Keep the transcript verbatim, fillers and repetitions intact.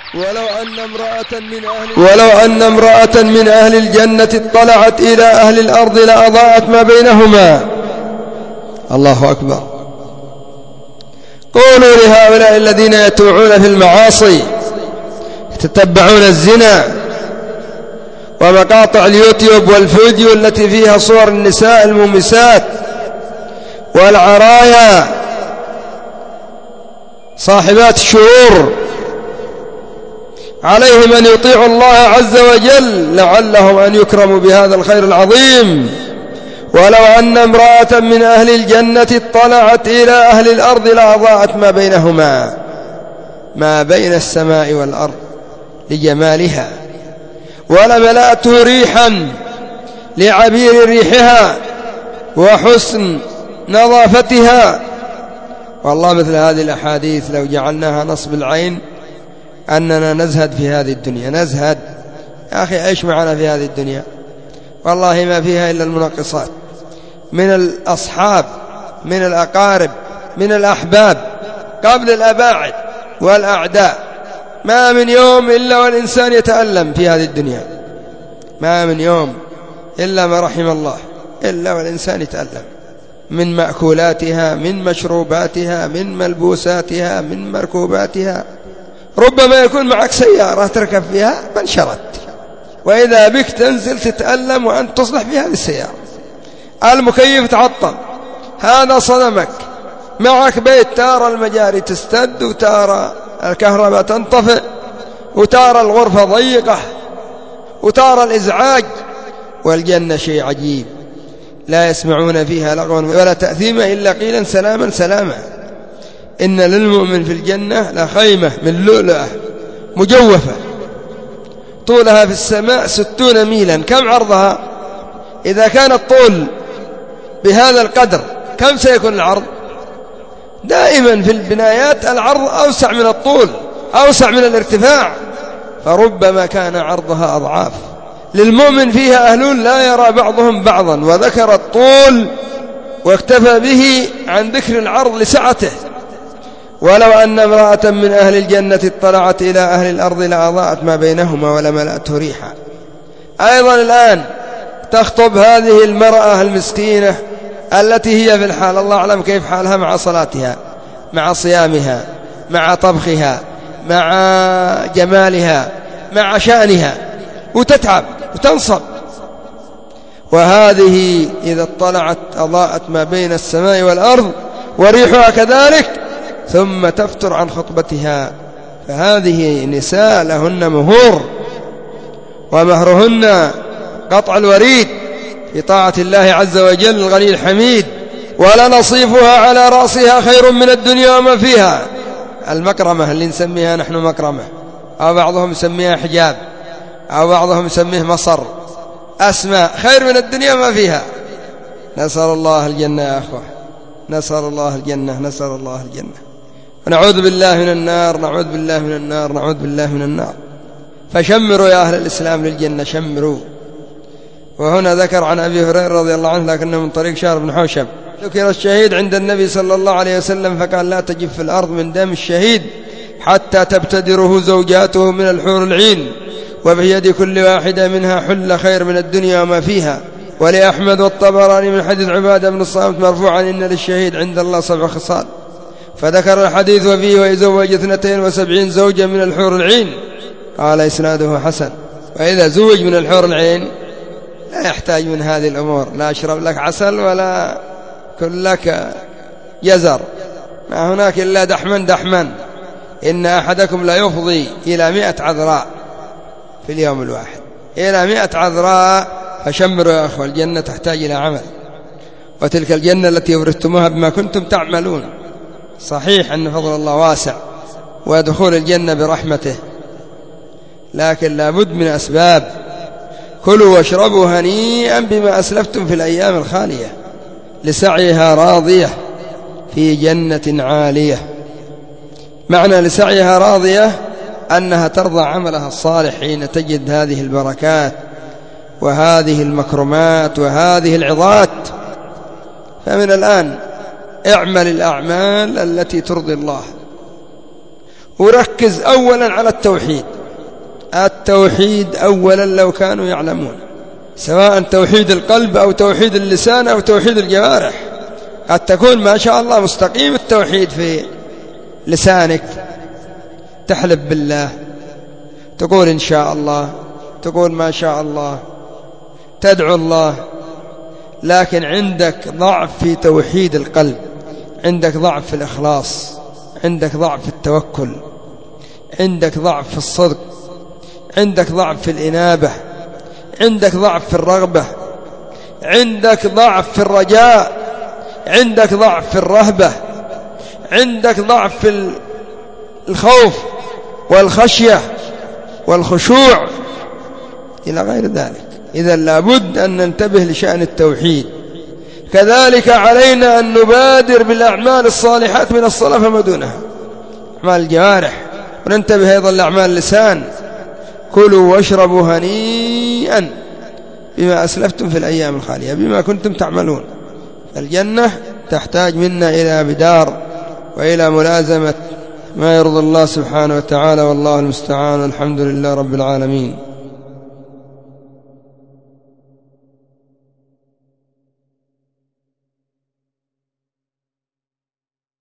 ولو أن امرأة من أهل ولو أن امرأة من أهل الجنة اطلعت إلى أهل الأرض لأضاءت ما بينهما. الله أكبر. قولوا لهؤلاء الذين يتوعون في المعاصي يتتبعون الزنا ومقاطع اليوتيوب والفيديو التي فيها صور النساء الممسات والعرايا صاحبات الشرور، عليهم أن يطيعوا الله عز وجل لعلهم أن يكرموا بهذا الخير العظيم. ولو أن امرأة من أهل الجنة اطلعت إلى أهل الأرض لأضاءت ما بينهما، ما بين السماء والأرض لجمالها، ولملأته ريحا لعبير ريحها وحسن نظافتها. والله مثل هذه الأحاديث لو جعلناها نصب العين أننا نزهد في هذه الدنيا، نزهد يا أخي. إيش معنا في هذه الدنيا؟ والله ما فيها إلا المنقصات من الأصحاب، من الأقارب، من الأحباب، قبل الأباعد والأعداء. ما من يوم إلا والإنسان يتألم في هذه الدنيا، ما من يوم إلا ما رحم الله إلا والإنسان يتألم، من مأكولاتها، من مشروباتها، من ملبوساتها، من مركوباتها. ربما يكون معك سيارة تركب فيها فانشرت، وإذا بك تنزل تتألم وأنت تصلح في هذه السيارة. المكيف تعطل، هذا صدمك. معك بيت، تارى المجاري تستد، وتارى الكهرباء تنطفئ، وتارى الغرفة ضيقة، وتارى الإزعاج. والجنة شيء عجيب، لا يسمعون فيها لغوا ولا تأثيما إلا قيلا سلاما سلاما. إن للمؤمن في الجنة لخيمة من لؤلؤة مجوفة طولها في السماء ستون ميلا. كم عرضها؟ إذا كان الطول بهذا القدر كم سيكون العرض؟ دائما في البنايات العرض أوسع من الطول، أوسع من الارتفاع، فربما كان عرضها أضعاف. للمؤمن فيها أهل لا يرى بعضهم بعضا، وذكر الطول واكتفى به عن ذكر العرض لسعته. ولو أن امرأة من أهل الجنة اطلعت إلى أهل الأرض لأضاءت ما بينهما ولملأته ريحا. أيضا الآن تخطب هذه المرأة المسكينة التي هي في الحال، الله أعلم كيف حالها مع صلاتها، مع صيامها، مع طبخها، مع جمالها، مع شأنها، وتتعب وتنصب. وهذه إذا اطلعت أضاءت ما بين السماء والأرض وريحها كذلك، ثم تفتر عن خطبتها. فهذه نساء لهن مهور، ومهرهن قطع الوريد في طاعة الله عز وجل الغني الحميد. ولنصيفها على رأسها خير من الدنيا وما فيها. المكرمة اللي نسميها نحن مكرمة، أو بعضهم يسميها حجاب، أو بعضهم يسميه مصر، أسماء خير من الدنيا وما فيها. نسأل الله الجنة يا أخوة، نسأل الله الجنة، نسأل الله الجنة. ونعوذ بالله من النار، نعوذ بالله من النار، نعوذ بالله من النار. فشمروا يا أهل الإسلام للجنة، شمروا. وهنا ذكر عن أبي هريرة رضي الله عنه لكنه من طريق شهر بن حوشب، ذكر الشهيد عند النبي صلى الله عليه وسلم فقال: لا تجف في الأرض من دم الشهيد حتى تبتدره زوجاته من الحور العين، وفي يد كل واحدة منها حل خير من الدنيا وما فيها. ولأحمد والطبراني من حديث عبادة بن الصامت مرفوعا: إن للشهيد عند الله سبع خصال. فذكر الحديث وفيه: ويزوج اثنتين وسبعين زوجة من الحور العين. قال إسناده حسن. وإذا زوج من الحور العين لا يحتاج من هذه الأمور، لا أشرب لك عسل ولا كل لك جزر، ما هناك إلا دحما دحما. إن أحدكم لا يفضي إلى مئة عذراء في اليوم الواحد، إلى مئة عذراء. فشمروا يا أخوة، الجنة تحتاج إلى عمل، وتلك الجنة التي ورثتموها بما كنتم تعملون. صحيح أن فضل الله واسع ودخول الجنة برحمته، لكن لا بد من أسباب. كلوا واشربوا هنيئا بما أسلفتم في الأيام الخالية، لسعيها راضية في جنة عالية. معنى لسعيها راضية أنها ترضى عملها الصالح حين تجد هذه البركات وهذه المكرمات وهذه العظات. فمن الآن اعمل الأعمال التي ترضي الله، وركز أولا على التوحيد. التوحيد أولا لو كانوا يعلمون، سواء توحيد القلب أو توحيد اللسان أو توحيد الجوارح. قد تكون ما شاء الله مستقيم التوحيد في لسانك، تحلف بالله، تقول إن شاء الله، تقول ما شاء الله، تدعو الله، لكن عندك ضعف في توحيد القلب، عندك ضعف في الإخلاص، عندك ضعف في التوكل، عندك ضعف في الصدق، عندك ضعف في الإنابة، عندك ضعف في الرغبة، عندك ضعف في الرجاء، عندك ضعف في الرهبة، عندك ضعف في الخوف والخشية والخشوع إلى غير ذلك. إذا لابد أن ننتبه لشأن التوحيد. كذلك علينا أن نبادر بالأعمال الصالحات من الصلاة فما دونها، أعمال الجوارح، وننتبه أيضا لأعمال اللسان. كلوا واشربوا هنيئا بما أسلفتم في الأيام الخالية، بما كنتم تعملون. الجنة تحتاج منا إلى بدار وإلى ملازمة ما يرضي الله سبحانه وتعالى، والله المستعان، والحمد لله رب العالمين.